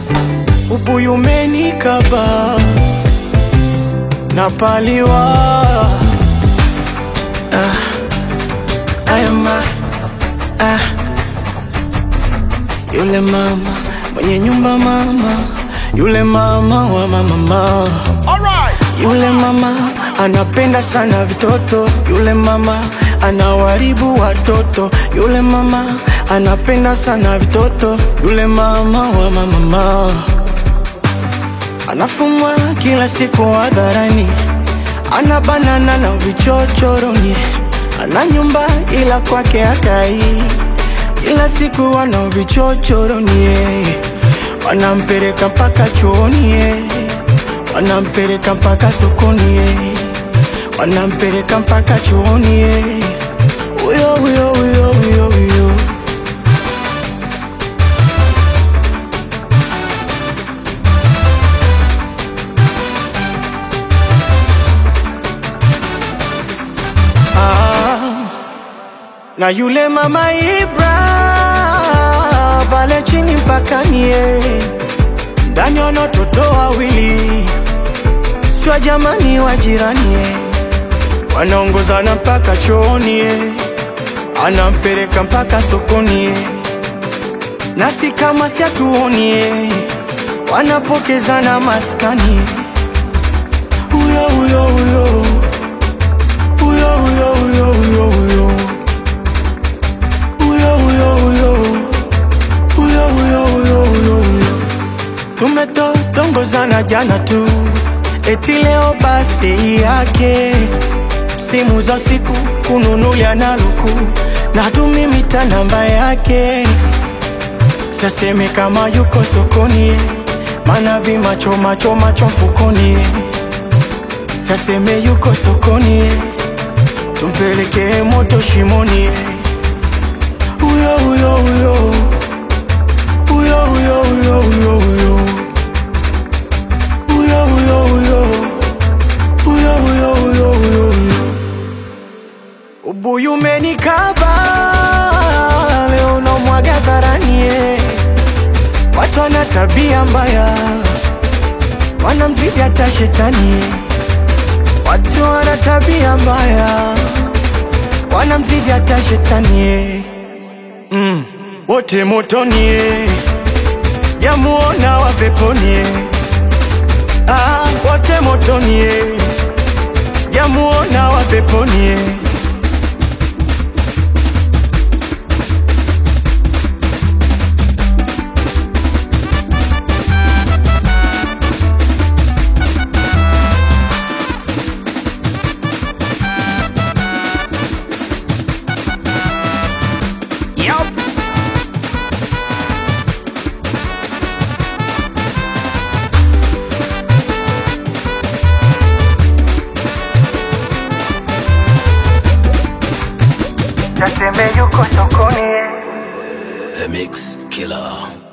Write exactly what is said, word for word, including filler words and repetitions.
ubuyu umenikaba napaliwa. Ah, ayama, ah. Yule mama mwenye nyumba mama, yule mama wa mama. Yule mama anapenda sana vitoto, yule mama anawaribu watoto, yule mama anapenda sana vitoto, yule mama wa mama. Anafumwa kila siku hadharani, ana banana na vichochoroni, ana nyumba ila kwake hakai, kila siku wana vichochoroni. Wanampeleka mpaka chooni, wanampeleka mpaka sokoni, wanampeleka mpaka chooni. Uyo uyo uyo uyo uyo. Ah, na yule mama Ibra pale chini mpaka nie ndani wana watoto wawili, sio jamani wa jirani, wanaongozana mpaka chooni, anampeleka mpaka sokoni, nasi kama si atuoni, wanapokezana maskani. Uyo uyo uyo uyo uyo uyo uyo uyo uyo uyo uyo uyo uyo uyo uyo uyo. Tumetongozana jana tu, eti leo birthday yake, simu za siku kununulia na luku, na tumimita namba yake. Saseme kama yuko sokoni, mana vi macho macho macho mfukoni. Saseme yuko sokoni, tumpeleke moto shimoni. Uyo uyo uyo uyo uyo uyo uyo uyo uyo uyo uyo uyo uyo uyo uyo uyo. Ubuyu umenikaba leo na mwaga hadharani, watu wana tabia mbaya, wanamzidi hata shetani. Watu wana tabia mbaya, wanamzidi hata shetani. Mm, wote motoni, sijamuona wa peponi. Ah, wote motoni, sijamuona wa peponi. Saseme yuko sokoni. The Mix Killer.